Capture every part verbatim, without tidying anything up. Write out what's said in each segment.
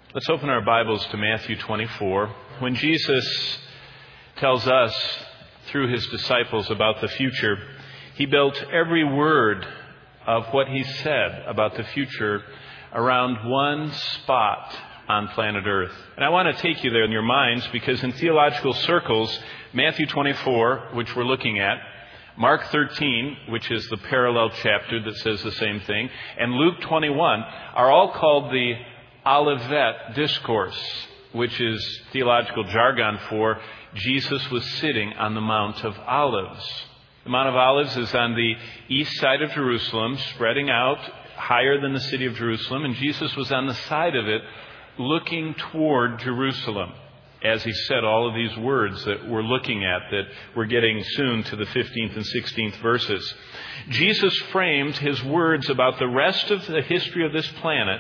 Let's open our Bibles to Matthew twenty-four. When Jesus tells us through his disciples about the future, he built every word of what he said about the future around one spot on planet Earth. And I want to take you there in your minds because in theological circles, Matthew twenty-four, which we're looking at, Mark thirteen, which is the parallel chapter that says the same thing, and Luke twenty-one are all called the Olivet Discourse, which is theological jargon for Jesus was sitting on the Mount of Olives. The Mount of Olives is on the east side of Jerusalem, spreading out higher than the city of Jerusalem, and Jesus was on the side of it looking toward Jerusalem as he said all of these words that we're looking at, that we're getting soon to the fifteenth and sixteenth verses. Jesus framed his words about the rest of the history of this planet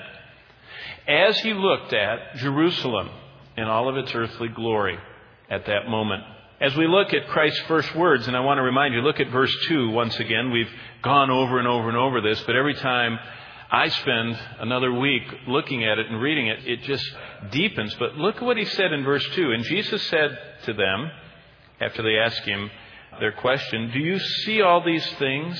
as he looked at Jerusalem in all of its earthly glory at that moment. As we look at Christ's first words, and I want to remind you, look at verse two once again. We've gone over and over and over this, but every time I spend another week looking at it and reading it, it just deepens. But look at what he said in verse two. And Jesus said to them, after they asked him their question, "Do you see all these things?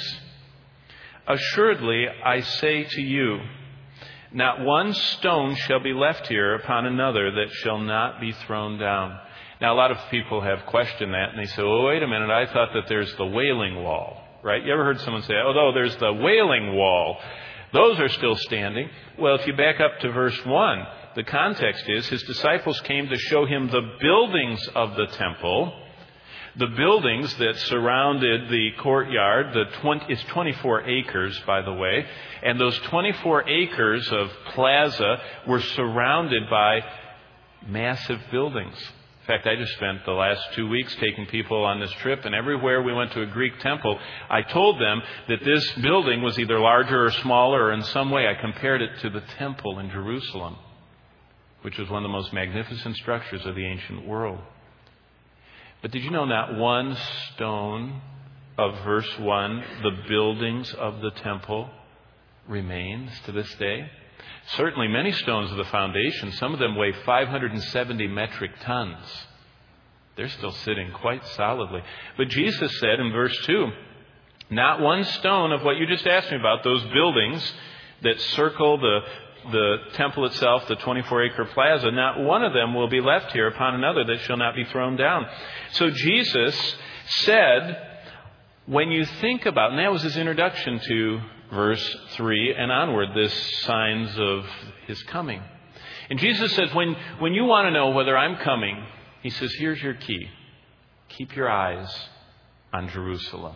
Assuredly, I say to you, not one stone shall be left here upon another that shall not be thrown down." Now, a lot of people have questioned that, and they say, "Oh, wait a minute, I thought that there's the Wailing Wall," right? You ever heard someone say, "Oh, no, there's the Wailing Wall. Those are still standing." Well, if you back up to verse one, the context is his disciples came to show him the buildings of the temple, the buildings that surrounded the courtyard. The twenty, it's twenty-four acres, by the way, and those twenty-four acres of plaza were surrounded by massive buildings. In fact, I just spent the last two weeks taking people on this trip, and everywhere we went to a Greek temple, I told them that this building was either larger or smaller, or in some way I compared it to the temple in Jerusalem, which was one of the most magnificent structures of the ancient world. But did you know not one stone of verse one, the buildings of the temple, remains to this day? Certainly many stones of the foundation, some of them weigh five hundred seventy metric tons. They're still sitting quite solidly. But Jesus said in verse two, not one stone of what you just asked me about, those buildings that circle the, the temple itself, the twenty-four acre plaza, not one of them will be left here upon another that shall not be thrown down. So Jesus said, when you think about, and that was his introduction to verse three and onward, this signs of his coming. And Jesus says, when, when you want to know whether I'm coming, he says, here's your key. Keep your eyes on Jerusalem.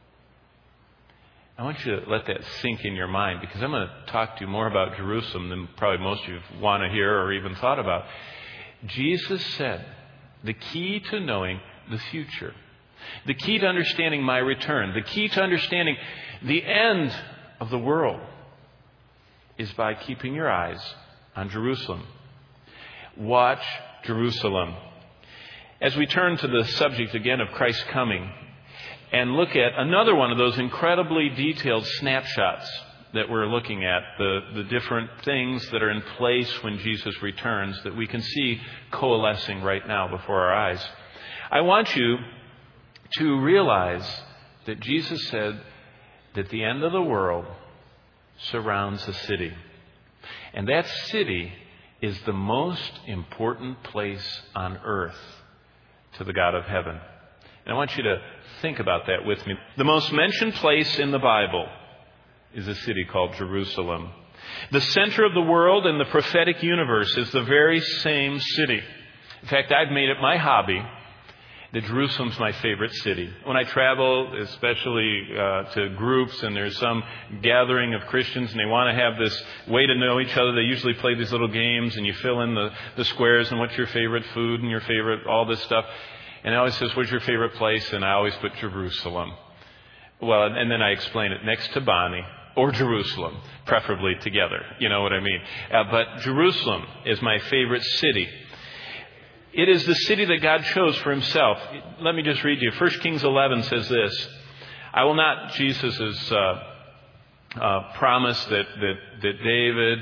I want you to let that sink in your mind, because I'm going to talk to you more about Jerusalem than probably most of you want to hear or even thought about. Jesus said, the key to knowing the future, the key to understanding my return, the key to understanding the end of the world is by keeping your eyes on Jerusalem. Watch Jerusalem. As we turn to the subject again of Christ's coming and look at another one of those incredibly detailed snapshots that we're looking at, the, the different things that are in place when Jesus returns that we can see coalescing right now before our eyes, I want you to realize that Jesus said that the end of the world surrounds a city. And that city is the most important place on earth to the God of heaven. And I want you to think about that with me. The most mentioned place in the Bible is a city called Jerusalem. The center of the world and the prophetic universe is the very same city. In fact, I've made it my hobby that Jerusalem's my favorite city. When I travel, especially uh, to groups, and there's some gathering of Christians and they want to have this way to know each other, they usually play these little games and you fill in the, the squares and what's your favorite food and your favorite, all this stuff. And it always says, what's your favorite place? And I always put Jerusalem. Well, and then I explain it next to Bonnie or Jerusalem, preferably together. You know what I mean? Uh, but Jerusalem is my favorite city. It is the city that God chose for himself. Let me just read you. First Kings eleven says this. I will not, Jesus' uh, uh, promise that, that, that David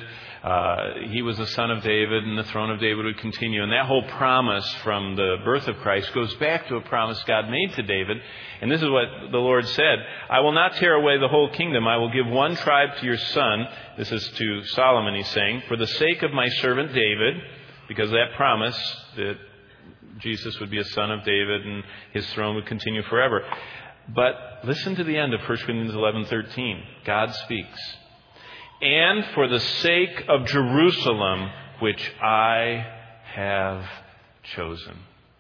Uh, he was the son of David, and the throne of David would continue. And that whole promise from the birth of Christ goes back to a promise God made to David. And this is what the Lord said: I will not tear away the whole kingdom. I will give one tribe to your son. This is to Solomon, he's saying, for the sake of my servant David, because of that promise that Jesus would be a son of David and his throne would continue forever. But listen to the end of First Corinthians eleven thirteen. God speaks. And for the sake of Jerusalem, which I have chosen.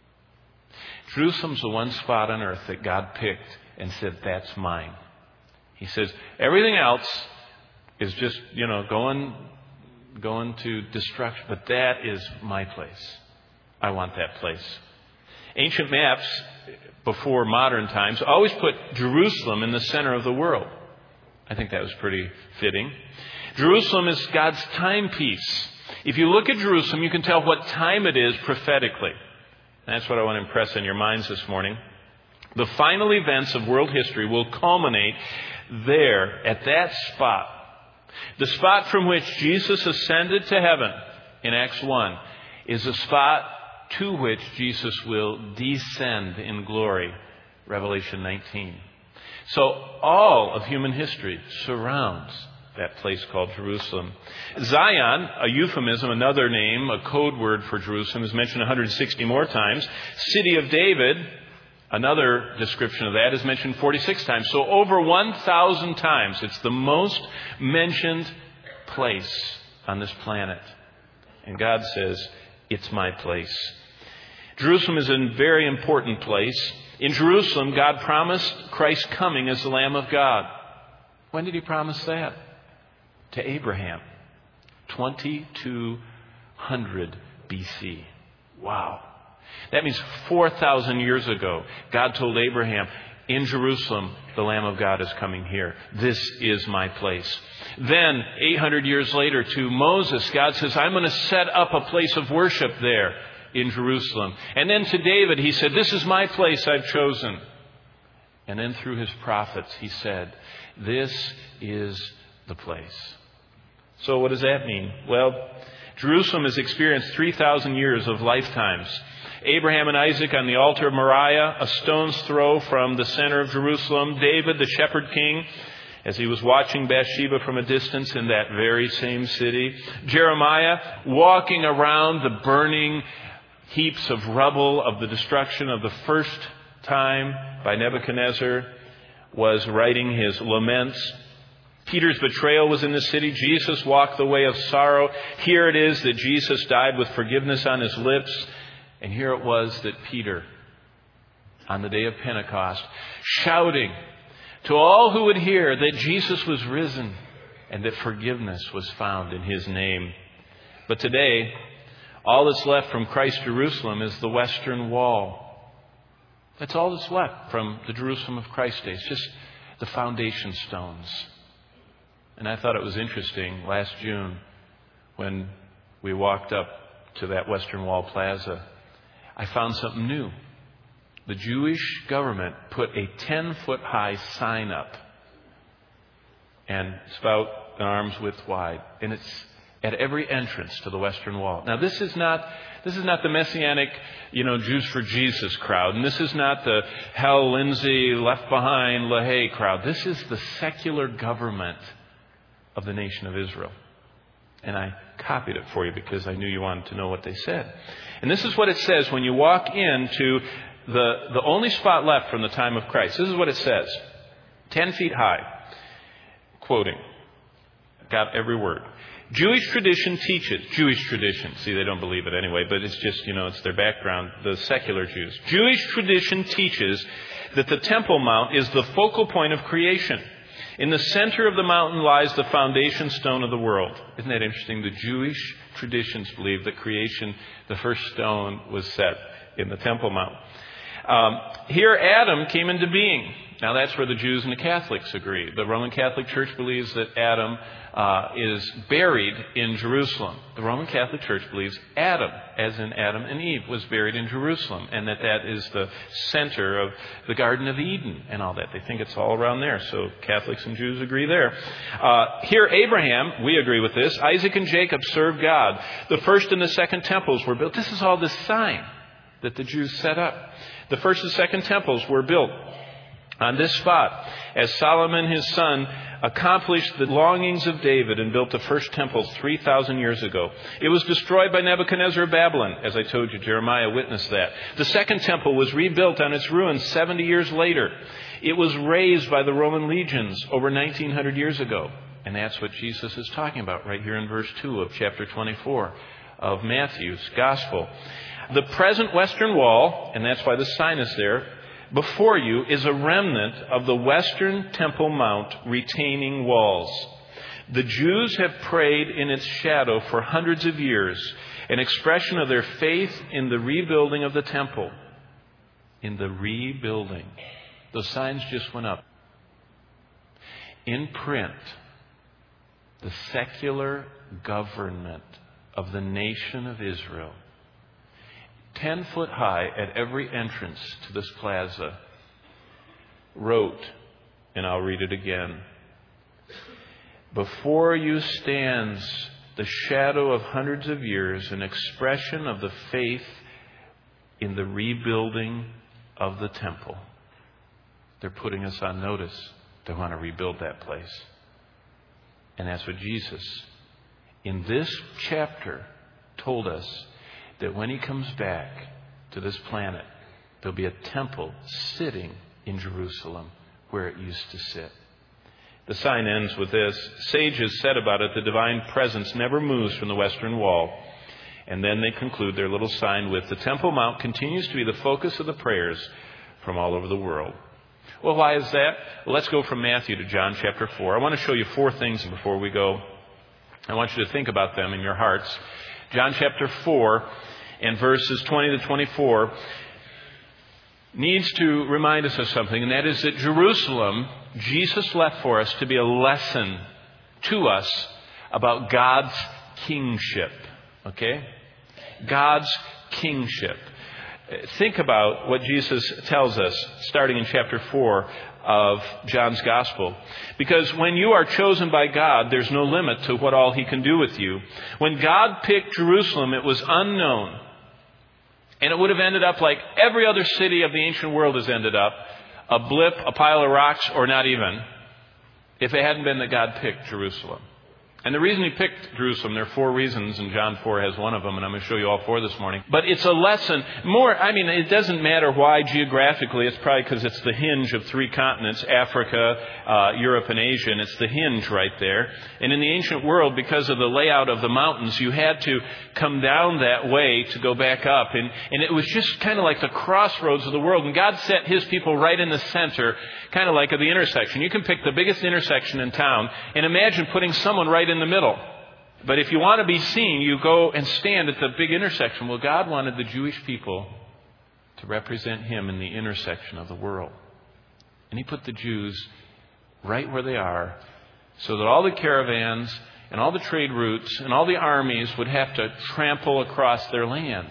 Jerusalem's the one spot on earth that God picked and said, that's mine. He says, everything else is just, you know, going, going to destruction. But that is my place. I want that place. Ancient maps, before modern times, always put Jerusalem in the center of the world. I think that was pretty fitting. Jerusalem is God's timepiece. If you look at Jerusalem, you can tell what time it is prophetically. And that's what I want to impress on your minds this morning. The final events of world history will culminate there, at that spot. The spot from which Jesus ascended to heaven in Acts one is a spot to which Jesus will descend in glory, Revelation nineteen. So all of human history surrounds that place called Jerusalem. Zion, a euphemism, another name, a code word for Jerusalem, is mentioned one hundred sixty more times. City of David, another description of that, is mentioned forty-six times. So over one thousand times. It's the most mentioned place on this planet. And God says, it's my place. Jerusalem is a very important place. In Jerusalem, God promised Christ's coming as the Lamb of God. When did he promise that? To Abraham. twenty-two hundred B C. Wow. That means four thousand years ago, God told Abraham, in Jerusalem, the Lamb of God is coming here. This is my place. Then, eight hundred years later, to Moses, God says, I'm going to set up a place of worship there in Jerusalem. And then to David, he said, this is my place I've chosen. And then through his prophets, he said, this is the place. So what does that mean? Well, Jerusalem has experienced three thousand years of lifetimes. Abraham and Isaac on the altar of Moriah, a stone's throw from the center of Jerusalem. David, the shepherd king, as he was watching Bathsheba from a distance in that very same city. Jeremiah, walking around the burning heaps of rubble of the destruction of the first time by Nebuchadnezzar, was writing his laments. Peter's betrayal was in the city. Jesus walked the way of sorrow. Here it is that Jesus died with forgiveness on his lips. And here it was that Peter, on the day of Pentecost, shouting to all who would hear that Jesus was risen and that forgiveness was found in his name. But today, all that's left from Christ's Jerusalem is the Western Wall. That's all that's left from the Jerusalem of Christ's days, just the foundation stones. And I thought it was interesting last June when we walked up to that Western Wall Plaza. I found something new. The Jewish government put a ten-foot high sign up, and it's about an arm's width wide, and it's at every entrance to the Western Wall. Now, this is not this is not the Messianic, you know, Jews for Jesus crowd, and this is not the Hal Lindsey, Left Behind, LaHaye crowd. This is the secular government of the nation of Israel. And I copied it for you because I knew you wanted to know what they said. And this is what it says when you walk into the, the only spot left from the time of Christ. This is what it says. Ten feet high. Quoting. Got every word. Jewish tradition teaches. Jewish tradition. See, they don't believe it anyway, but it's just, you know, it's their background, the secular Jews. Jewish tradition teaches that the Temple Mount is the focal point of creation. In the center of the mountain lies the foundation stone of the world. Isn't that interesting? The Jewish traditions believe that creation, the first stone, was set in the Temple Mount. Um, here Adam came into being. Now that's where the Jews and the Catholics agree. The Roman Catholic Church believes that Adam uh, is buried in Jerusalem. The Roman Catholic Church believes Adam, as in Adam and Eve, was buried in Jerusalem, and that that is the center of the Garden of Eden and all that. They think it's all around there. So Catholics and Jews agree there. Uh, here Abraham, we agree with this. Isaac and Jacob served God. The first and the second temples were built. This is all this sign that the Jews set up. The first and second temples were built on this spot, as Solomon his son accomplished the longings of David and built the first temples three thousand years ago. It was destroyed by Nebuchadnezzar of Babylon. As I told you, Jeremiah witnessed that. The second temple was rebuilt on its ruins seventy years later. It was razed by the Roman legions over nineteen hundred years ago. And that's what Jesus is talking about right here in verse two of chapter twenty-four of Matthew's Gospel. The present western wall, and that's why the sign is there, before you is a remnant of the western Temple Mount retaining walls. The Jews have prayed in its shadow for hundreds of years, an expression of their faith in the rebuilding of the temple. In the rebuilding. Those signs just went up. In print, the secular government of the nation of Israel, ten foot high at every entrance to this plaza, wrote, and I'll read it again, before you stands the shadow of hundreds of years, an expression of the faith in the rebuilding of the temple. They're putting us on notice. They want to rebuild that place. And that's what Jesus, in this chapter, told us, that when he comes back to this planet, there'll be a temple sitting in Jerusalem where it used to sit. The sign ends with this. Sages said about it, the divine presence never moves from the western wall. And then they conclude their little sign with, the Temple Mount continues to be the focus of the prayers from all over the world. Well, why is that? Well, let's go from Matthew to John chapter four. I want to show you four things before we go. I want you to think about them in your hearts. John chapter four and verses twenty to twenty-four needs to remind us of something, and that is that Jerusalem, Jesus left for us to be a lesson to us about God's kingship. Okay? God's kingship. Think about what Jesus tells us starting in chapter four of John's Gospel. Because when you are chosen by God, there's no limit to what all he can do with you. When God picked Jerusalem, it was unknown. And it would have ended up like every other city of the ancient world has ended up. A blip, a pile of rocks, or not even. If it hadn't been that God picked Jerusalem. And the reason he picked Jerusalem, there are four reasons, and John four has one of them, and I'm going to show you all four this morning. But it's a lesson. More, I mean, it doesn't matter why geographically. It's probably because it's the hinge of three continents, Africa, uh, Europe, and Asia, and it's the hinge right there. And in the ancient world, because of the layout of the mountains, you had to come down that way to go back up. And, and it was just kind of like the crossroads of the world. And God set his people right in the center, kind of like at the intersection. You can pick the biggest intersection in town, and imagine putting someone right in in the middle. But if you want to be seen, you go and stand at the big intersection. Well, God wanted the Jewish people to represent him in the intersection of the world. And he put the Jews right where they are so that all the caravans and all the trade routes and all the armies would have to trample across their land.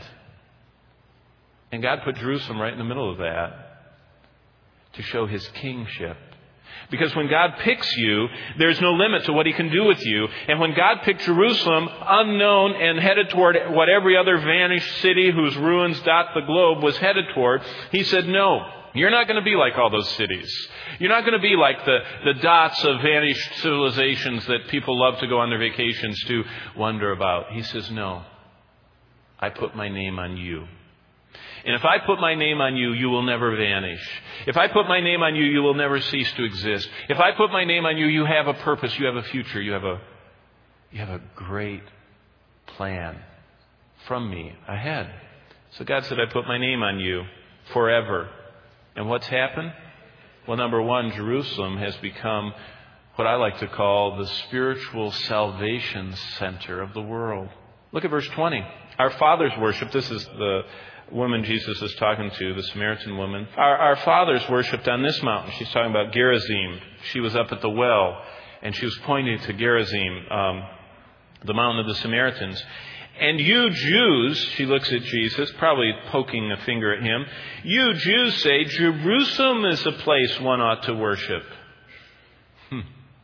And God put Jerusalem right in the middle of that to show his kingship. Because when God picks you, there's no limit to what he can do with you. And when God picked Jerusalem, unknown and headed toward what every other vanished city whose ruins dot the globe was headed toward, he said, no, you're not going to be like all those cities. You're not going to be like the, the dots of vanished civilizations that people love to go on their vacations to wonder about. He says, no, I put my name on you. And if I put my name on you, you will never vanish. If I put my name on you, you will never cease to exist. If I put my name on you, you have a purpose, you have a future, you have a, you have a great plan from me ahead. So God said, I put my name on you forever. And what's happened? Well, number one, Jerusalem has become what I like to call the spiritual salvation center of the world. Look at verse twenty. Our fathers worshiped, this is the woman Jesus is talking to, the Samaritan woman, our, our fathers worshipped on this mountain. She's talking about Gerizim. She was up at the well, and she was pointing to Gerizim, um, the mountain of the Samaritans. And you Jews, she looks at Jesus, probably poking a finger at him, you Jews say Jerusalem is the place one ought to worship. Hmm.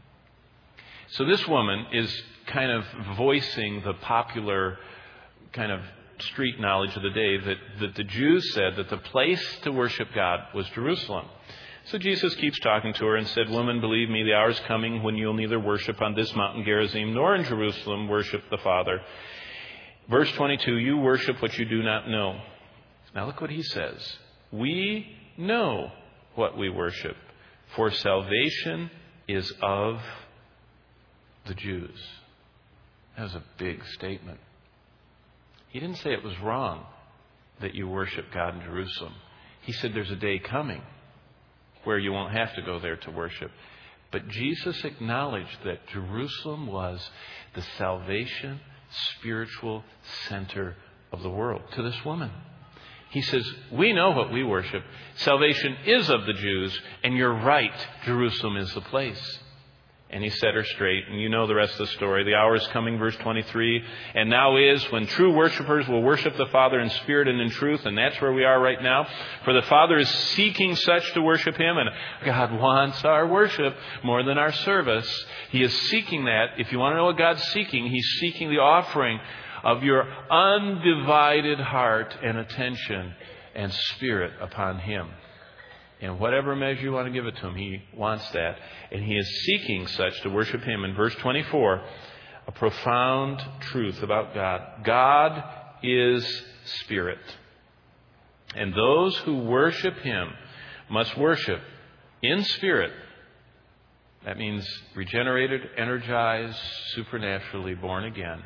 So this woman is kind of voicing the popular kind of street knowledge of the day that, that the Jews said that the place to worship God was Jerusalem. So Jesus keeps talking to her and said, Woman, believe me, the hour is coming when you'll neither worship on this mountain Gerizim nor in Jerusalem worship the Father. Verse twenty-two, you worship what you do not know. Now look what he says. We know what we worship, for salvation is of the Jews. That was a big statement. He didn't say it was wrong that you worship God in Jerusalem. He said there's a day coming where you won't have to go there to worship. But Jesus acknowledged that Jerusalem was the salvation, spiritual center of the world to this woman. He says, we know what we worship. Salvation is of the Jews, and you're right, Jerusalem is the place. And he set her straight, and you know the rest of the story. The hour is coming, verse twenty-three, and now is when true worshipers will worship the Father in spirit and in truth, and that's where we are right now. For the Father is seeking such to worship Him, and God wants our worship more than our service. He is seeking that. If you want to know what God's seeking, He's seeking the offering of your undivided heart and attention and spirit upon Him. In whatever measure you want to give it to Him, He wants that. And He is seeking such to worship Him. In verse twenty-four, a profound truth about God. God is spirit. And those who worship Him must worship in spirit. That means regenerated, energized, supernaturally born again.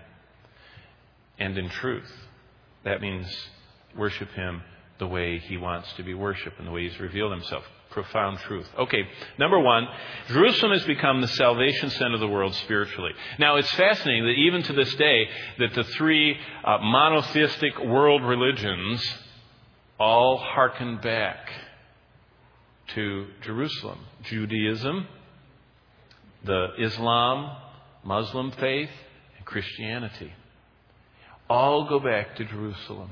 And in truth. That means worship Him the way He wants to be worshipped and the way He's revealed Himself. Profound truth. Okay, number one, Jerusalem has become the salvation center of the world spiritually. Now, it's fascinating that even to this day, that the three uh, monotheistic world religions all hearken back to Jerusalem. Judaism, the Islam, Muslim faith, and Christianity all go back to Jerusalem.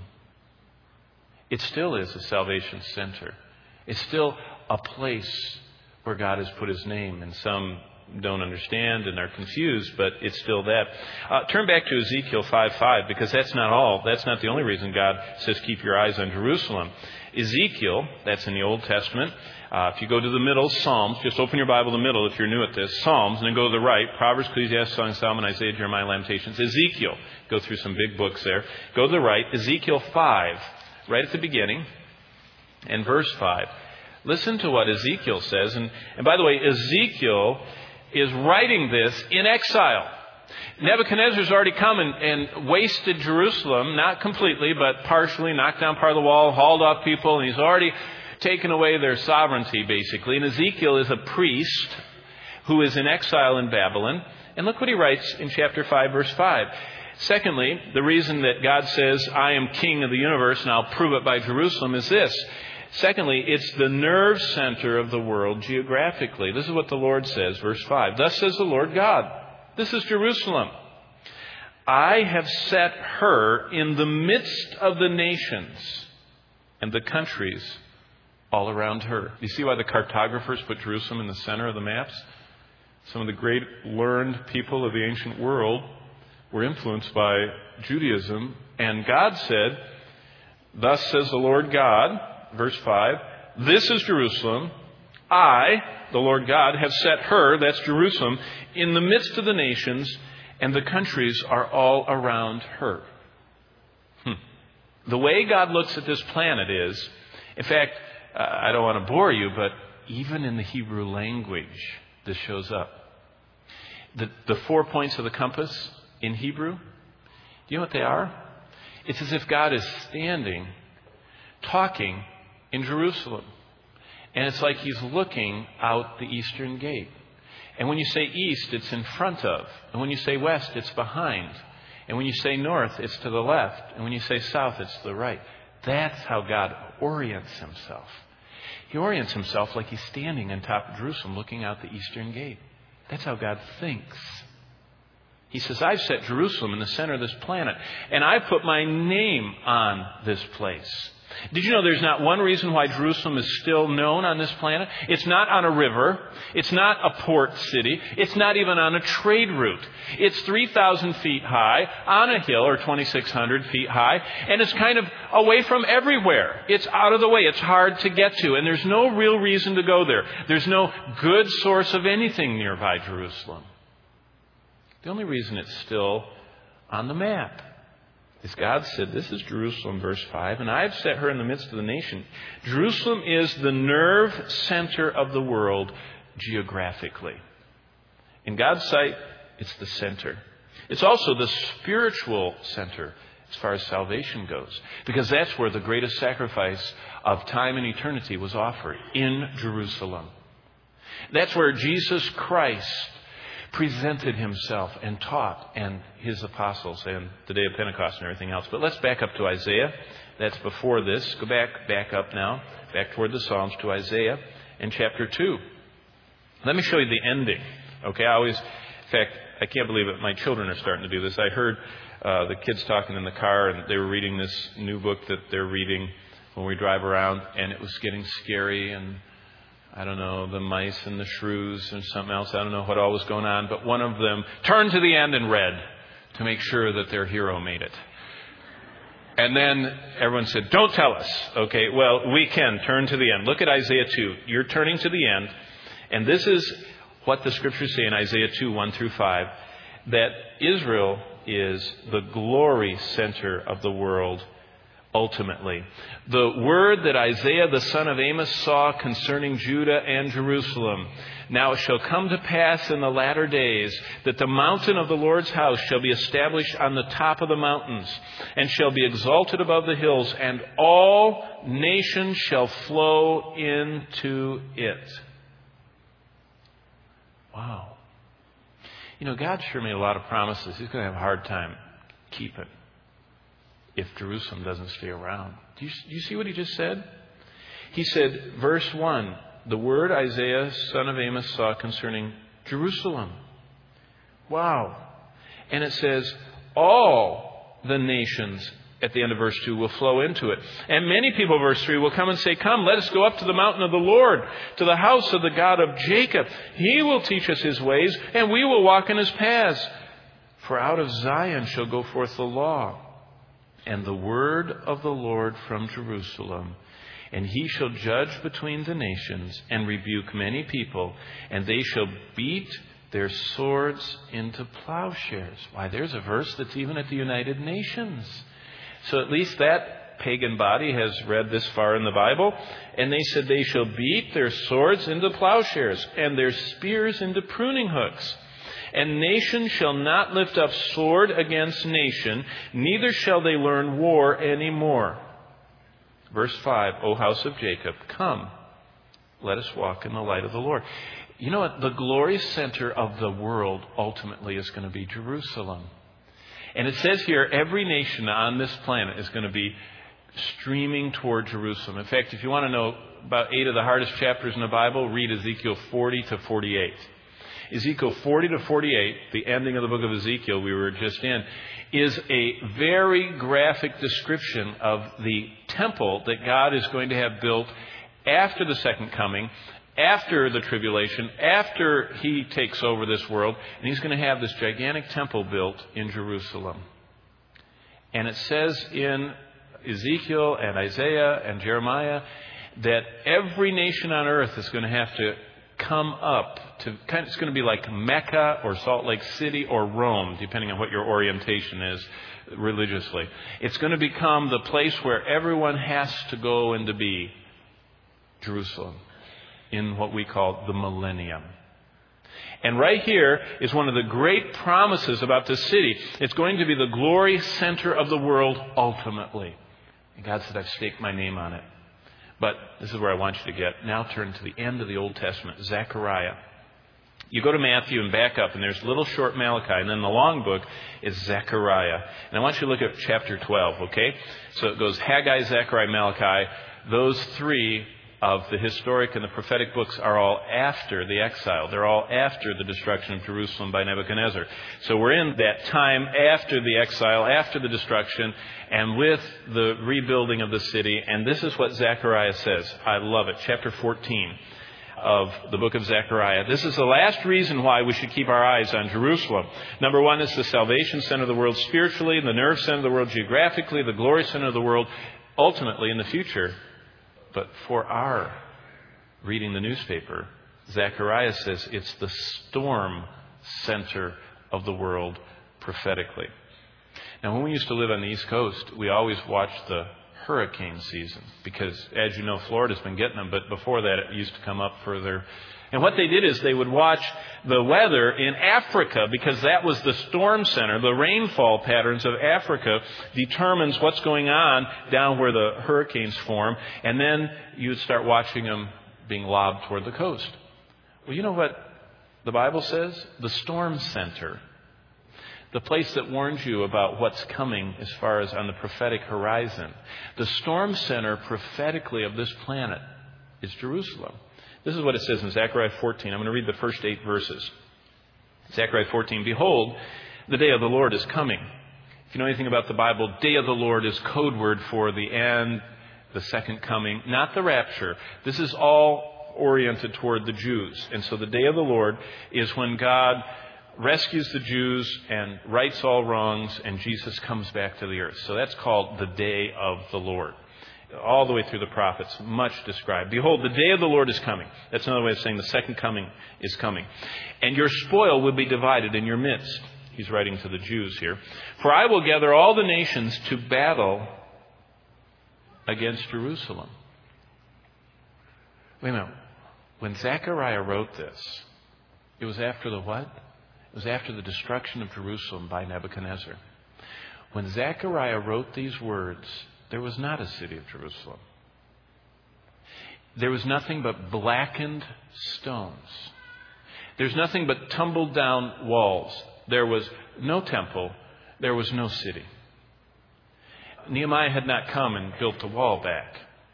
It still is a salvation center. It's still a place where God has put His name. And some don't understand and are confused, but it's still that. Uh, turn back to Ezekiel five five, because that's not all. That's not the only reason God says keep your eyes on Jerusalem. Ezekiel, that's in the Old Testament. Uh, if you go to the middle, Psalms, just open your Bible to the middle if you're new at this. Psalms, and then go to the right. Proverbs, Ecclesiastes, Song of Solomon, Isaiah, Jeremiah, Lamentations. Ezekiel. Go through some big books there. Go to the right. Ezekiel five. Right at the beginning, and verse five. Listen to what Ezekiel says. And, and by the way, Ezekiel is writing this in exile. Nebuchadnezzar's already come and, and wasted Jerusalem, not completely, but partially, knocked down part of the wall, hauled off people, and he's already taken away their sovereignty, basically. And Ezekiel is a priest who is in exile in Babylon. And look what he writes in chapter five, verse five. Secondly, the reason that God says, I am king of the universe and I'll prove it by Jerusalem is this. Secondly, it's the nerve center of the world geographically. This is what the Lord says, verse five. Thus says the Lord God, this is Jerusalem. I have set her in the midst of the nations and the countries all around her. You see why the cartographers put Jerusalem in the center of the maps? Some of the great learned people of the ancient world were influenced by Judaism. And God said, thus says the Lord God, verse five, this is Jerusalem. I, the Lord God, have set her, that's Jerusalem, in the midst of the nations, and the countries are all around her. Hmm. The way God looks at this planet is, in fact, uh, I don't want to bore you, but even in the Hebrew language, this shows up. The, the four points of the compass in Hebrew, do you know what they are? It's as if God is standing, talking in Jerusalem. And it's like He's looking out the eastern gate. And when you say east, it's in front of. And when you say west, it's behind. And when you say north, it's to the left. And when you say south, it's to the right. That's how God orients himself. He orients himself like he's standing on top of Jerusalem looking out the eastern gate. That's how God thinks. He says, I've set Jerusalem in the center of this planet, and I put my name on this place. Did you know there's not one reason why Jerusalem is still known on this planet? It's not on a river. It's not a port city. It's not even on a trade route. It's three thousand feet high on a hill, or twenty-six hundred feet high, and it's kind of away from everywhere. It's out of the way. It's hard to get to, and there's no real reason to go there. There's no good source of anything nearby Jerusalem. The only reason it's still on the map is God said, this is Jerusalem, verse five, and I have set her in the midst of the nation. Jerusalem is the nerve center of the world geographically. In God's sight, it's the center. It's also the spiritual center as far as salvation goes, because that's where the greatest sacrifice of time and eternity was offered, in Jerusalem. That's where Jesus Christ presented himself and taught, and his apostles, and the day of Pentecost and everything else. But let's back up to Isaiah. That's before this. Go back, back up now, back toward the Psalms to Isaiah in chapter two. Let me show you the ending. Okay, I always, in fact, I can't believe it. My children are starting to do this. I heard uh, the kids talking in the car, and they were reading this new book that they're reading when we drive around, and it was getting scary, and I don't know, the mice and the shrews and something else. I don't know what all was going on. But one of them turned to the end and read to make sure that their hero made it. And then everyone said, don't tell us. Okay, well, we can turn to the end. Look at Isaiah two. You're turning to the end. And this is what the scriptures say in Isaiah two, one through five. That Israel is the glory center of the world. Ultimately, the word that Isaiah the son of Amos saw concerning Judah and Jerusalem. Now it shall come to pass in the latter days that the mountain of the Lord's house shall be established on the top of the mountains, and shall be exalted above the hills, and all nations shall flow into it. Wow. You know, God sure made a lot of promises He's going to have a hard time keeping if Jerusalem doesn't stay around. Do you, do you see what he just said? He said, verse one, the word Isaiah, son of Amos, saw concerning Jerusalem. Wow. And it says, all the nations, at the end of verse two, will flow into it. And many people, verse three, will come and say, come, let us go up to the mountain of the Lord, to the house of the God of Jacob. He will teach us his ways, and we will walk in his paths. For out of Zion shall go forth the law, and the word of the Lord from Jerusalem. And he shall judge between the nations and rebuke many people, and they shall beat their swords into plowshares. Why, there's a verse that's even at the United Nations. So at least that pagan body has read this far in the Bible. And they said they shall beat their swords into plowshares and their spears into pruning hooks. And nation shall not lift up sword against nation, neither shall they learn war any more. Verse five, O house of Jacob, come, let us walk in the light of the Lord. You know what? The glory center of the world ultimately is going to be Jerusalem. And it says here, every nation on this planet is going to be streaming toward Jerusalem. In fact, if you want to know about eight of the hardest chapters in the Bible, read Ezekiel forty to forty-eight. Ezekiel forty to forty-eight, the ending of the book of Ezekiel we were just in, is a very graphic description of the temple that God is going to have built after the second coming, after the tribulation, after he takes over this world, and he's going to have this gigantic temple built in Jerusalem. And it says in Ezekiel and Isaiah and Jeremiah that every nation on earth is going to have to come up to, it's going to be like Mecca or Salt Lake City or Rome, depending on what your orientation is religiously. It's going to become the place where everyone has to go and to be, Jerusalem, in what we call the millennium. And right here is one of the great promises about this city. It's going to be the glory center of the world ultimately. And God said, I've staked my name on it. But this is where I want you to get. Now turn to the end of the Old Testament, Zechariah. You go to Matthew and back up, and there's little short Malachi, and then the long book is Zechariah. And I want you to look at chapter twelve, okay? So it goes Haggai, Zechariah, Malachi. Those three of the historic and the prophetic books are all after the exile. They're all after the destruction of Jerusalem by Nebuchadnezzar. So we're in that time after the exile, after the destruction, and with the rebuilding of the city. And this is what Zechariah says. I love it. Chapter fourteen of the book of Zechariah. This is the last reason why we should keep our eyes on Jerusalem. Number one, it's the salvation center of the world spiritually, the nerve center of the world geographically, the glory center of the world ultimately in the future. But for our reading the newspaper, Zechariah says it's the storm center of the world prophetically. Now, when we used to live on the East Coast, we always watched the hurricane season because, as you know, Florida's been getting them, but before that it used to come up further. And what they did is they would watch the weather in Africa because that was the storm center. The rainfall patterns of Africa determines what's going on down where the hurricanes form. And then you would start watching them being lobbed toward the coast. Well, you know what the Bible says? The storm center, the place that warns you about what's coming as far as on the prophetic horizon. The storm center prophetically of this planet is Jerusalem. This is what it says in Zechariah fourteen. I'm going to read the first eight verses. Zechariah fourteen, behold, the day of the Lord is coming. If you know anything about the Bible, day of the Lord is code word for the end, the second coming, not the rapture. This is all oriented toward the Jews. And so the day of the Lord is when God rescues the Jews and rights all wrongs, and Jesus comes back to the earth. So that's called the day of the Lord. All the way through the prophets, much described. Behold, the day of the Lord is coming. That's another way of saying the second coming is coming. And your spoil will be divided in your midst. He's writing to the Jews here. For I will gather all the nations to battle against Jerusalem. Wait a minute. When Zechariah wrote this, it was after the what? It was after the destruction of Jerusalem by Nebuchadnezzar. When Zechariah wrote these words, there was not a city of Jerusalem. There was nothing but blackened stones. There's nothing but tumbled down walls. There was no temple. There was no city. Nehemiah had not come and built the wall back.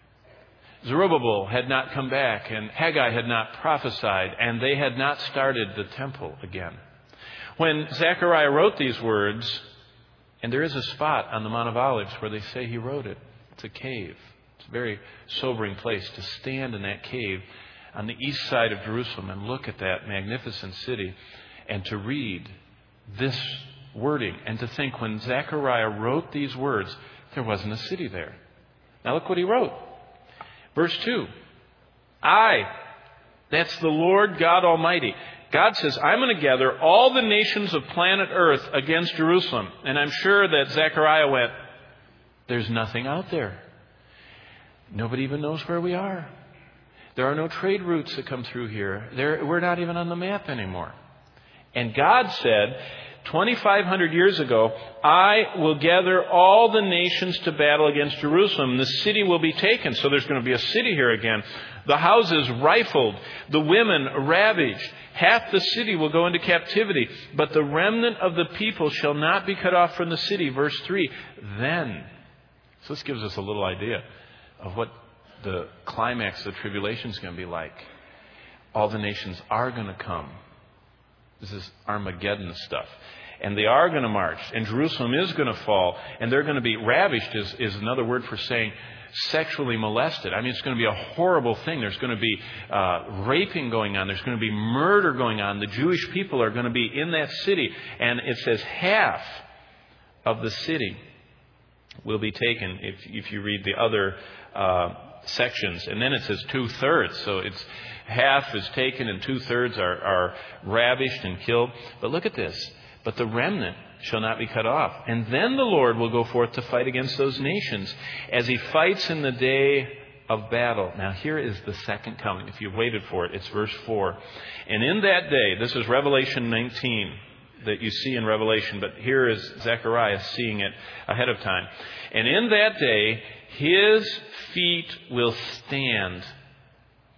Zerubbabel had not come back, and Haggai had not prophesied, and they had not started the temple again. When Zechariah wrote these words, and there is a spot on the Mount of Olives where they say he wrote it. It's a cave. It's a very sobering place to stand in that cave on the east side of Jerusalem and look at that magnificent city and to read this wording and to think when Zechariah wrote these words, there wasn't a city there. Now look what he wrote. Verse two. I, that's the Lord God Almighty. God says, I'm going to gather all the nations of planet Earth against Jerusalem. And I'm sure that Zechariah went, there's nothing out there. Nobody even knows where we are. There are no trade routes that come through here. There, we're not even on the map anymore. And God said, twenty-five hundred years ago, I will gather all the nations to battle against Jerusalem. The city will be taken. So there's going to be a city here again. The houses rifled. The women ravaged. Half the city will go into captivity. But the remnant of the people shall not be cut off from the city. Verse three. Then. So this gives us a little idea of what the climax of the tribulation is going to be like. All the nations are going to come. This is Armageddon stuff. And they are going to march. And Jerusalem is going to fall. And they're going to be ravished is, is another word for saying sexually molested. I mean, it's going to be a horrible thing. There's going to be uh, raping going on. There's going to be murder going on. The Jewish people are going to be in that city. And it says half of the city will be taken if, if you read the other uh, sections. And then it says two-thirds. So it's half is taken and two-thirds are, are ravished and killed. But look at this. But the remnant shall not be cut off. And then the Lord will go forth to fight against those nations as he fights in the day of battle. Now here is the second coming. If you've waited for it, it's verse four. And in that day, this is Revelation nineteen that you see in Revelation, but here is Zechariah seeing it ahead of time. And in that day, his feet will stand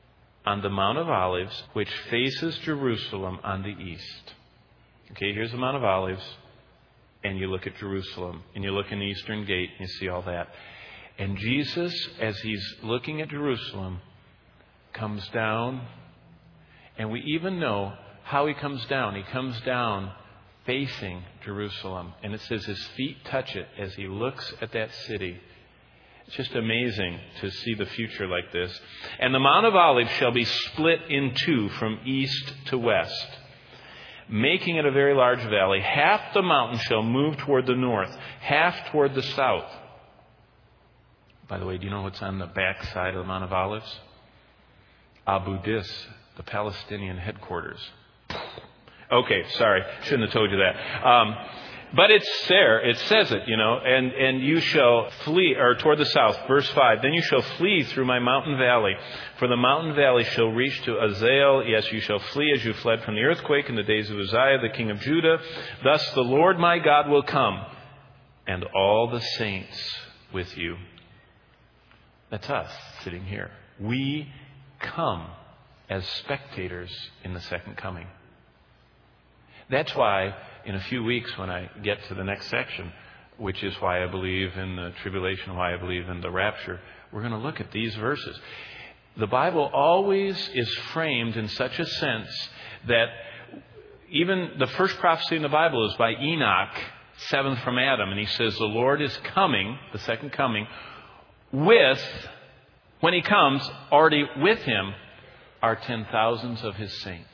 on the Mount of Olives, which faces Jerusalem on the east. Okay, here's the Mount of Olives, and you look at Jerusalem, and you look in the eastern gate, and you see all that. And Jesus, as he's looking at Jerusalem, comes down, and we even know how he comes down. He comes down facing Jerusalem, and it says his feet touch it as he looks at that city. It's just amazing to see the future like this. And the Mount of Olives shall be split in two from east to west, making it a very large valley. Half the mountain shall move toward the north, half toward the south. By the way, do you know what's on the back side of the Mount of Olives? Abu Dis, the Palestinian headquarters. Okay, sorry. Shouldn't have told you that. Um, but it's there. It says it, you know. And, and you shall flee, or toward the south, verse five. Then you shall flee through my mountain valley. For the mountain valley shall reach to Azael. Yes, you shall flee as you fled from the earthquake in the days of Uzziah, the king of Judah. Thus the Lord my God will come, and all the saints with you. That's us sitting here. We come as spectators in the second coming. That's why in a few weeks when I get to the next section, which is why I believe in the tribulation, why I believe in the rapture, we're going to look at these verses. The Bible always is framed in such a sense that even the first prophecy in the Bible is by Enoch, seventh from Adam. And he says the Lord is coming, the second coming, with, when he comes, already with him are ten thousands of his saints.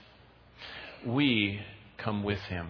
We come with him.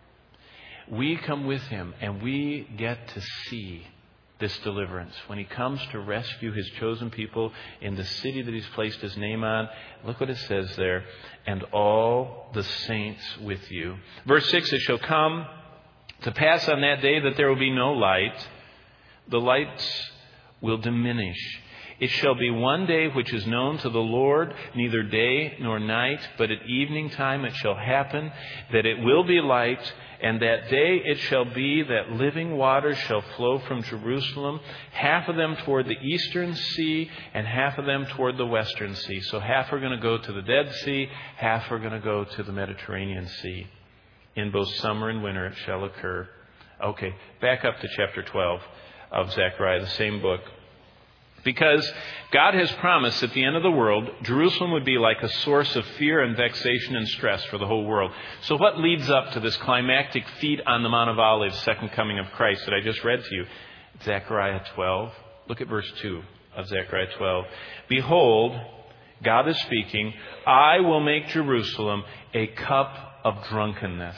We come with him, and we get to see this deliverance. When he comes to rescue his chosen people in the city that he's placed his name on, look what it says there, and all the saints with you. Verse six, it shall come to pass on that day that there will be no light. The lights will diminish. It shall be one day which is known to the Lord, neither day nor night, but at evening time it shall happen that it will be light, and that day it shall be that living waters shall flow from Jerusalem, half of them toward the eastern sea, and half of them toward the western sea. So half are going to go to the Dead Sea, half are going to go to the Mediterranean Sea. In both summer and winter it shall occur. Okay, back up to chapter twelve of Zechariah, the same book. Because God has promised at the end of the world, Jerusalem would be like a source of fear and vexation and stress for the whole world. So what leads up to this climactic feat on the Mount of Olives, second coming of Christ that I just read to you? Zechariah twelve. Look at verse two of Zechariah twelve. Behold, God is speaking, I will make Jerusalem a cup of drunkenness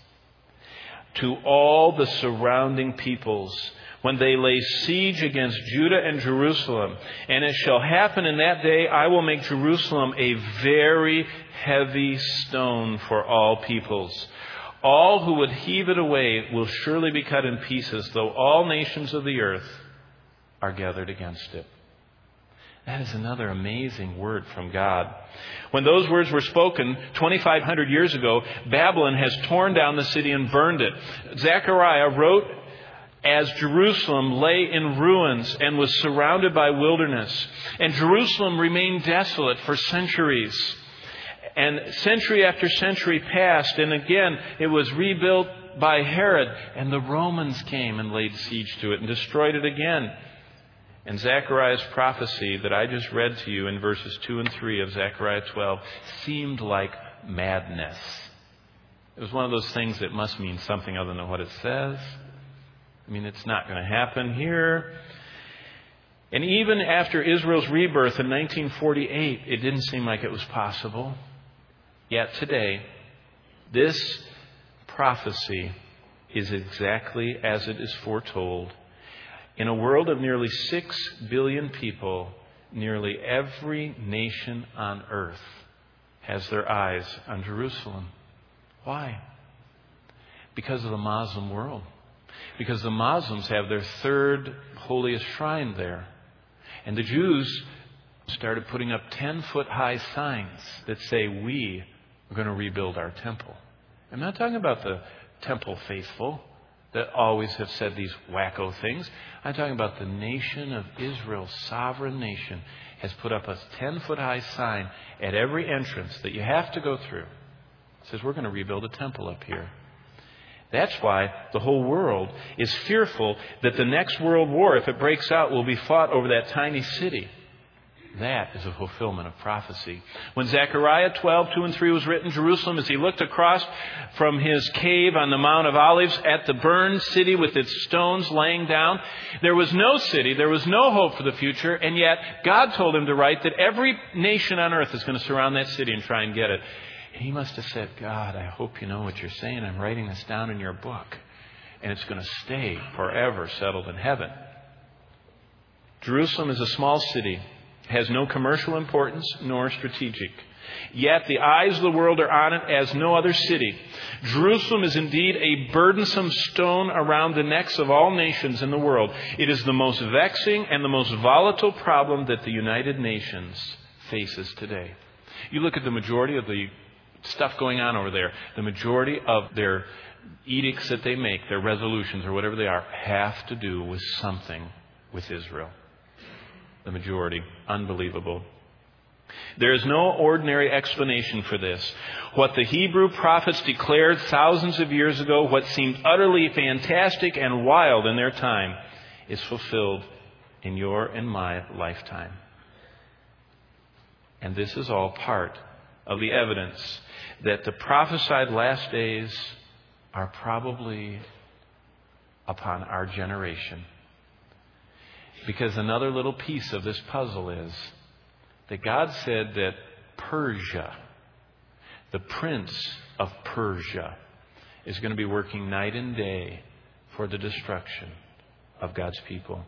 to all the surrounding peoples, when they lay siege against Judah and Jerusalem. And it shall happen in that day, I will make Jerusalem a very heavy stone for all peoples. All who would heave it away will surely be cut in pieces, though all nations of the earth are gathered against it. That is another amazing word from God. When those words were spoken twenty-five hundred years ago, Babylon has torn down the city and burned it. Zechariah wrote as Jerusalem lay in ruins and was surrounded by wilderness. And Jerusalem remained desolate for centuries. And century after century passed, and again it was rebuilt by Herod. And the Romans came and laid siege to it and destroyed it again. And Zechariah's prophecy that I just read to you in verses two and three of Zechariah twelve seemed like madness. It was one of those things that must mean something other than what it says. I mean, it's not going to happen here. And even after Israel's rebirth in nineteen forty-eight, it didn't seem like it was possible. Yet today, this prophecy is exactly as it is foretold. In a world of nearly six billion people, nearly every nation on earth has their eyes on Jerusalem. Why? Because of the Muslim world. Because the Muslims have their third holiest shrine there. And the Jews started putting up ten-foot high signs that say, we are going to rebuild our temple. I'm not talking about the temple faithful. that always have said these wacko things. I'm talking about the nation of Israel, sovereign nation, has put up a ten-foot-high sign at every entrance that you have to go through. It says, we're going to rebuild a temple up here. That's why the whole world is fearful that the next world war, if it breaks out, will be fought over that tiny city. That is a fulfillment of prophecy. When Zechariah twelve, two and three was written, Jerusalem, as he looked across from his cave on the Mount of Olives at the burned city with its stones laying down, there was no city, there was no hope for the future, and yet God told him to write that every nation on earth is going to surround that city and try and get it. And he must have said, God, I hope you know what you're saying. I'm writing this down in your book, and it's going to stay forever settled in heaven. Jerusalem is a small city. Has no commercial importance nor strategic. Yet the eyes of the world are on it as no other city. Jerusalem is indeed a burdensome stone around the necks of all nations in the world. It is the most vexing and the most volatile problem that the United Nations faces today. You look at the majority of the stuff going on over there. The majority of their edicts that they make, their resolutions or whatever they are, have to do with something with Israel. The majority. Unbelievable. There is no ordinary explanation for this. What the Hebrew prophets declared thousands of years ago, what seemed utterly fantastic and wild in their time, is fulfilled in your and my lifetime. And this is all part of the evidence that the prophesied last days are probably upon our generation. Because another little piece of this puzzle is that God said that Persia, the prince of Persia, is going to be working night and day for the destruction of God's people.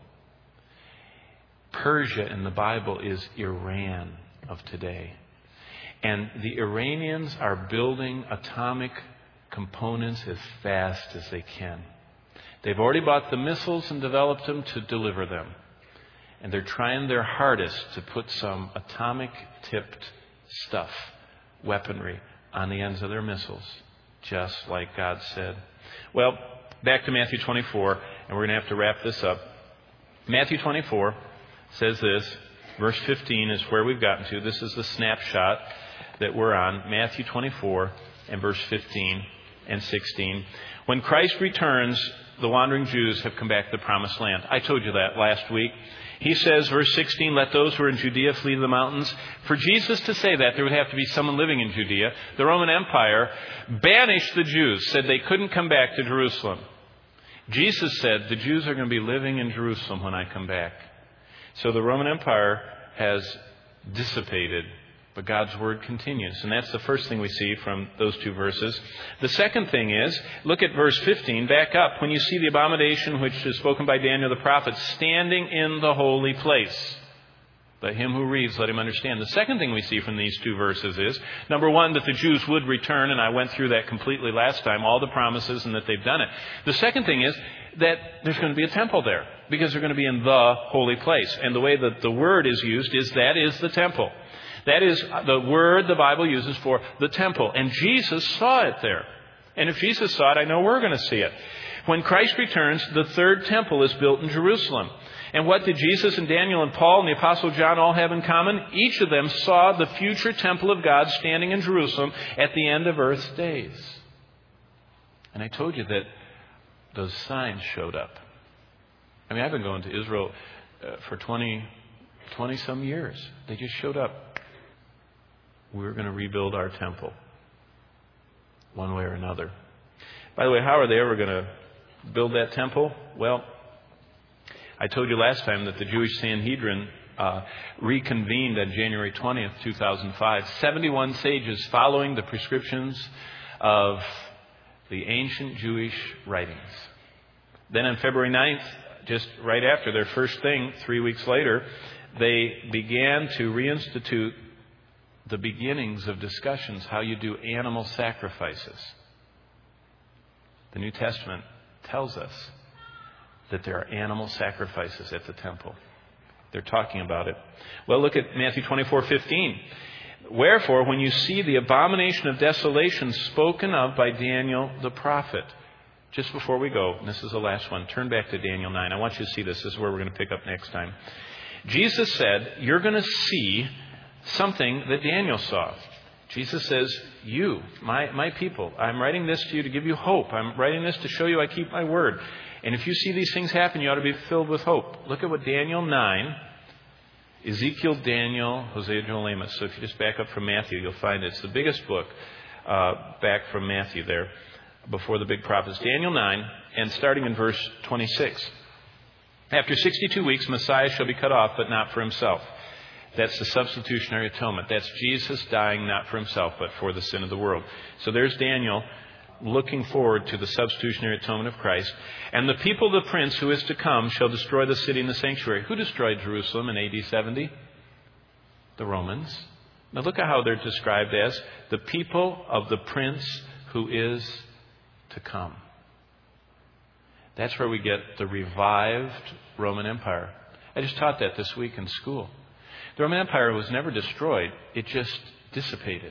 Persia in the Bible is Iran of today. And the Iranians are building atomic components as fast as they can. They've already bought the missiles and developed them to deliver them. And they're trying their hardest to put some atomic-tipped stuff, weaponry, on the ends of their missiles, just like God said. Well, back to Matthew twenty-four, and we're going to have to wrap this up. Matthew twenty-four says this. Verse fifteen is where we've gotten to. This is the snapshot that we're on. Matthew twenty-four and verse fifteen and sixteen. When Christ returns, the wandering Jews have come back to the promised land. I told you that last week. He says, verse sixteen, let those who are in Judea flee to the mountains. For Jesus to say that, there would have to be someone living in Judea. The Roman Empire banished the Jews, said they couldn't come back to Jerusalem. Jesus said, the Jews are going to be living in Jerusalem when I come back. So the Roman Empire has dissipated, but God's word continues. And that's the first thing we see from those two verses. The second thing is, look at verse fifteen, back up. When you see the abomination which is spoken by Daniel the prophet standing in the holy place. Let him who reads, let him understand. The second thing we see from these two verses is, number one, that the Jews would return, and I went through that completely last time, all the promises, and that they've done it. The second thing is that there's going to be a temple there, because they're going to be in the holy place. And the way that the word is used is that is the temple. That is the word the Bible uses for the temple. And Jesus saw it there. And if Jesus saw it, I know we're going to see it. When Christ returns, the third temple is built in Jerusalem. And what did Jesus and Daniel and Paul and the Apostle John all have in common? Each of them saw the future temple of God standing in Jerusalem at the end of earth's days. And I told you that those signs showed up. I mean, I've been going to Israel uh, for twenty, twenty some years. They just showed up. We're going to rebuild our temple one way or another. By the way, how are they ever going to build that temple? Well, I told you last time that the Jewish Sanhedrin uh, reconvened on January twentieth, two thousand five. seventy-one sages following the prescriptions of the ancient Jewish writings. Then on February ninth, just right after their first thing, three weeks later, they began to reinstitute the beginnings of discussions, how you do animal sacrifices. The New Testament tells us that there are animal sacrifices at the temple. They're talking about it. Well, look at Matthew twenty-four fifteen. Wherefore, when you see the abomination of desolation spoken of by Daniel the prophet. just before we go, and this is the last one, turn back to Daniel nine. I want you to see this. This is where we're going to pick up next time. Jesus said, you're going to see something that Daniel saw. Jesus says, you, my, my people, I'm writing this to you to give you hope. I'm writing this to show you I keep my word. And if you see these things happen, you ought to be filled with hope. Look at what Daniel nine, Ezekiel, Daniel, Hosea, Joel, Amos. So if you just back up from Matthew, you'll find it's the biggest book uh, back from Matthew there, before the big prophets. Daniel nine, and starting in verse twenty-six. After sixty-two weeks, Messiah shall be cut off, but not for himself. That's the substitutionary atonement. That's Jesus dying not for himself, but for the sin of the world. So there's Daniel looking forward to the substitutionary atonement of Christ. And the people of the prince who is to come shall destroy the city and the sanctuary. Who destroyed Jerusalem in A D seventy? The Romans. Now look at how they're described as the people of the prince who is to come. That's where we get the revived Roman Empire. I just taught that this week in school. The Roman Empire was never destroyed. It just dissipated.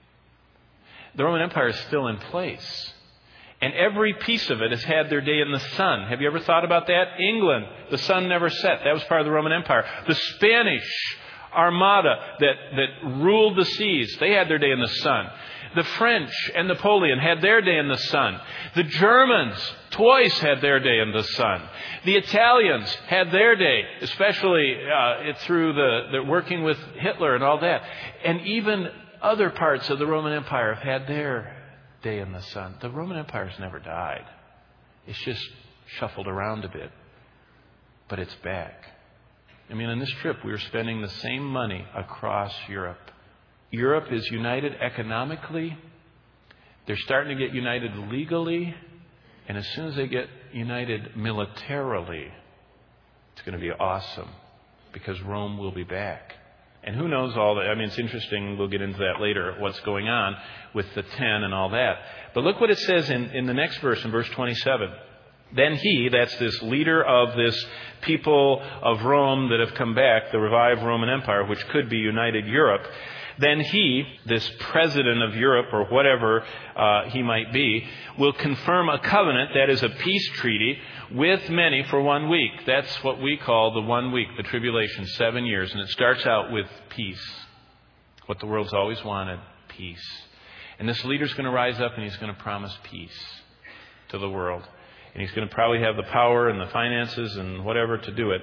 The Roman Empire is still in place. And every piece of it has had their day in the sun. Have you ever thought about that? England, the sun never set. That was part of the Roman Empire. The Spanish Armada that, that ruled the seas, they had their day in the sun. The French and Napoleon had their day in the sun. The Germans twice had their day in the sun. The Italians had their day, especially uh, through the, the working with Hitler and all that. And even other parts of the Roman Empire have had their day in the sun. The Roman Empire's never died. It's just shuffled around a bit. But it's back. I mean, on this trip, we were spending the same money across Europe. Europe is united economically. They're starting to get united legally. And as soon as they get united militarily, it's going to be awesome because Rome will be back. And who knows all that? I mean, it's interesting. We'll get into that later, what's going on with the ten and all that. But look what it says in, in the next verse, in verse twenty-seven. Then he, that's this leader of this people of Rome that have come back, the revived Roman Empire, which could be united Europe. Then he, this president of Europe or whatever uh, he might be, will confirm a covenant, that is a peace treaty, with many for one week. That's what we call the one week, the tribulation, seven years. And it starts out with peace. What the world's always wanted, peace. And this leader's going to rise up and he's going to promise peace to the world. And he's going to probably have the power and the finances and whatever to do it.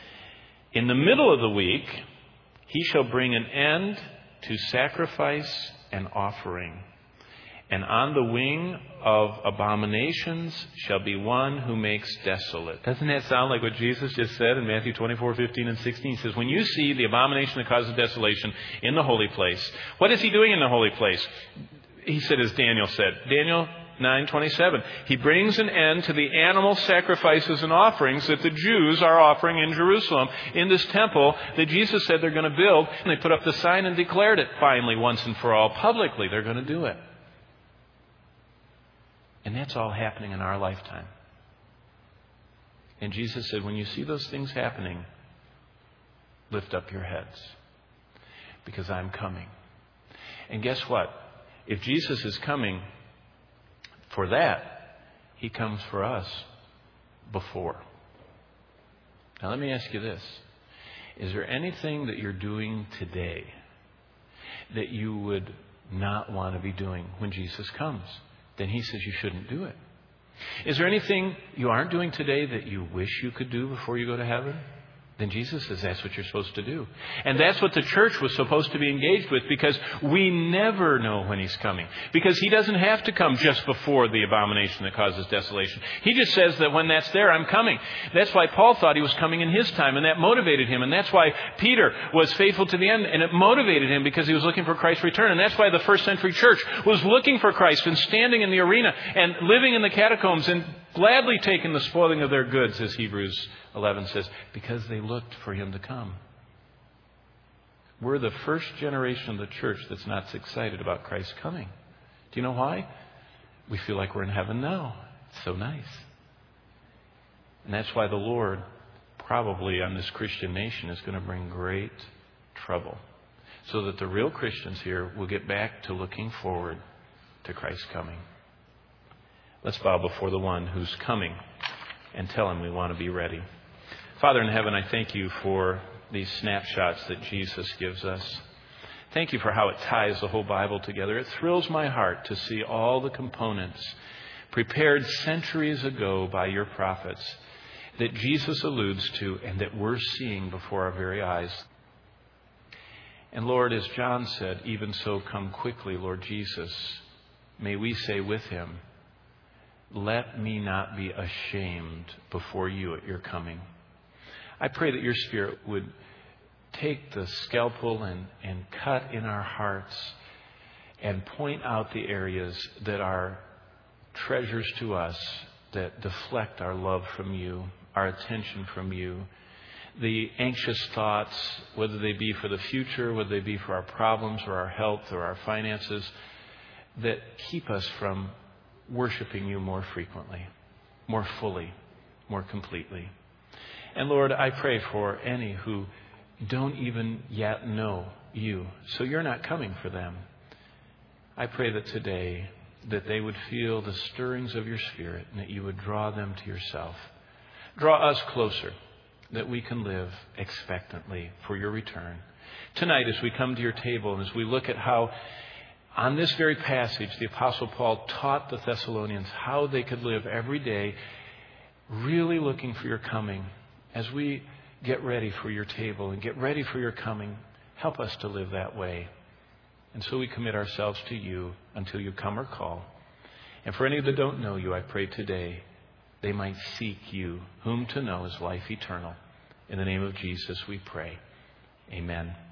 In the middle of the week, he shall bring an end to sacrifice and offering. And on the wing of abominations shall be one who makes desolate. Doesn't that sound like what Jesus just said in Matthew twenty-four, fifteen and sixteen? He says, when you see the abomination that causes desolation in the holy place, what is he doing in the holy place? He said, as Daniel said, Daniel nine twenty-seven. He brings an end to the animal sacrifices and offerings that the Jews are offering in Jerusalem in this temple that Jesus said they're going to build. And they put up the sign and declared it finally once and for all publicly. They're going to do it. And that's all happening in our lifetime. And Jesus said, when you see those things happening, lift up your heads because I'm coming. And guess what? If Jesus is coming for that, he comes for us before. Now let me ask you this. Is there anything that you're doing today that you would not want to be doing when Jesus comes? Then he says you shouldn't do it. Is there anything you aren't doing today that you wish you could do before you go to heaven? Then Jesus says that's what you're supposed to do. And that's what the church was supposed to be engaged with, because we never know when he's coming. Because he doesn't have to come just before the abomination that causes desolation. He just says that when that's there, I'm coming. That's why Paul thought he was coming in his time, and that motivated him. And that's why Peter was faithful to the end, and it motivated him because he was looking for Christ's return. And that's why the first century church was looking for Christ and standing in the arena and living in the catacombs and gladly taking the spoiling of their goods, as Hebrews eleven says, because they looked for him to come. We're the first generation of the church that's not excited about Christ coming. Do you know why? We feel like we're in heaven now. It's so nice. And that's why the Lord, probably on this Christian nation, is going to bring great trouble, so that the real Christians here will get back to looking forward to Christ's coming. Let's bow before the one who's coming and tell him we want to be ready. Father in heaven, I thank you for these snapshots that Jesus gives us. Thank you for how it ties the whole Bible together. It thrills my heart to see all the components prepared centuries ago by your prophets that Jesus alludes to and that we're seeing before our very eyes. And Lord, as John said, even so come quickly, Lord Jesus. May we say with him, let me not be ashamed before you at your coming. I pray that your Spirit would take the scalpel and, and cut in our hearts and point out the areas that are treasures to us that deflect our love from you, our attention from you. The anxious thoughts, whether they be for the future, whether they be for our problems or our health or our finances, that keep us from worshiping you more frequently, more fully, more completely. And Lord, I pray for any who don't even yet know you, so you're not coming for them. I pray that today that they would feel the stirrings of your Spirit and that you would draw them to yourself. Draw us closer, that we can live expectantly for your return. Tonight, as we come to your table and as we look at how on this very passage the Apostle Paul taught the Thessalonians how they could live every day really looking for your coming, as we get ready for your table and get ready for your coming, help us to live that way. And so we commit ourselves to you until you come or call. And for any that don't know you, I pray today they might seek you, whom to know is life eternal. In the name of Jesus we pray. Amen.